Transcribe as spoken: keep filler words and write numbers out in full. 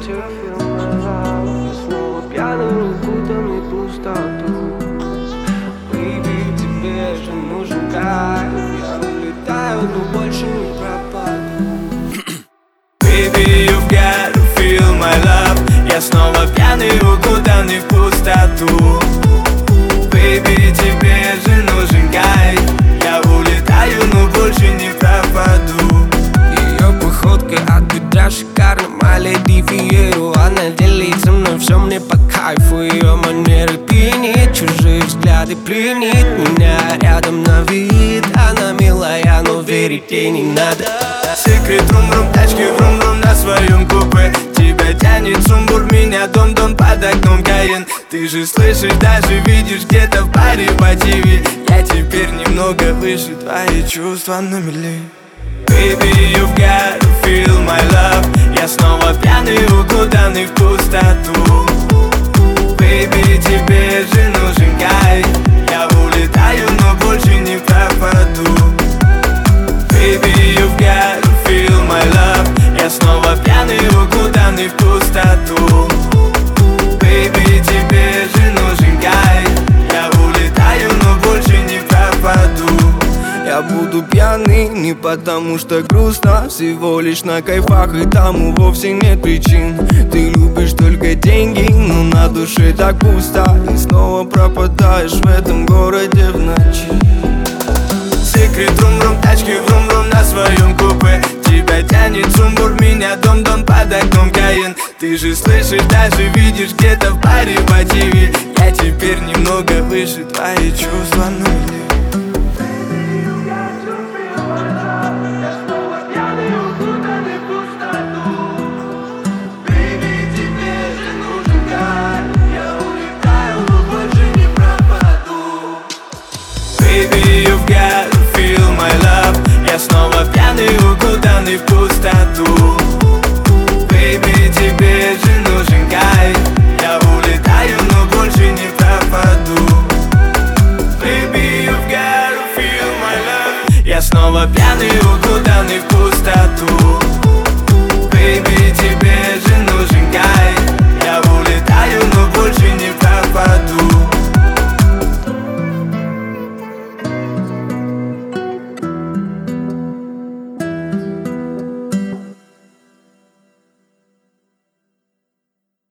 тебя feel my love. Я снова пьяный, укутанный в пустоту. Baby, тебе же нужен кайф. Я улетаю, но больше не пропаду. Baby, you've got to feel my love. Я снова пьяный, укутанный в пустоту. Baby, тебе же нужен кайф. Я улетаю, но больше не пропаду. Ее походка от бедра шикарна, my lady Фиеру. Она делит со мной все мне по кайфу. Ее манеры пьянит, чужие взгляды пленит меня рядом на вид. Она милая, но верить ей не надо. Секрет рум-рум, тачки врум-врум на своем купе. Тебя тянет сумбур, меня дом-дом под окном Каен. Ты же слышишь, даже видишь где-то в баре по ТВ. Я теперь немного выше, твои чувства на мели. Baby, you've got to feel my love. Я снова пьяный, укутанный в пустоту. Baby, тебе же нужен кайф. Я улетаю, но больше не пропаду. Baby, you've got to feel my love. Я снова пьяный, укутанный в пустоту. Baby, тебе же нужен кайф. Я улетаю, но больше не пропаду. Я буду пьяный не потому что грустно, всего лишь на кайфах, и тому вовсе нет причин. Ты любишь только деньги, но на душе так пусто. И снова пропадаешь в этом городе в ночи. Секрет рум-рум, тачки врум-врум на своем купе. Тебя тянет сумбур, меня дом-дом под окном Каен. Ты же слышишь, даже видишь где-то в баре по ТВ. Я теперь немного выше, твои чувства на мели. Baby, you've got to feel my love. Я снова пьяный, укутанный в пустоту. Baby, тебе же нужен кайф. Я улетаю, но больше не пропаду. Baby, you've got to feel my love. Я снова пьяный, укутанный в пустоту. Baby, тебе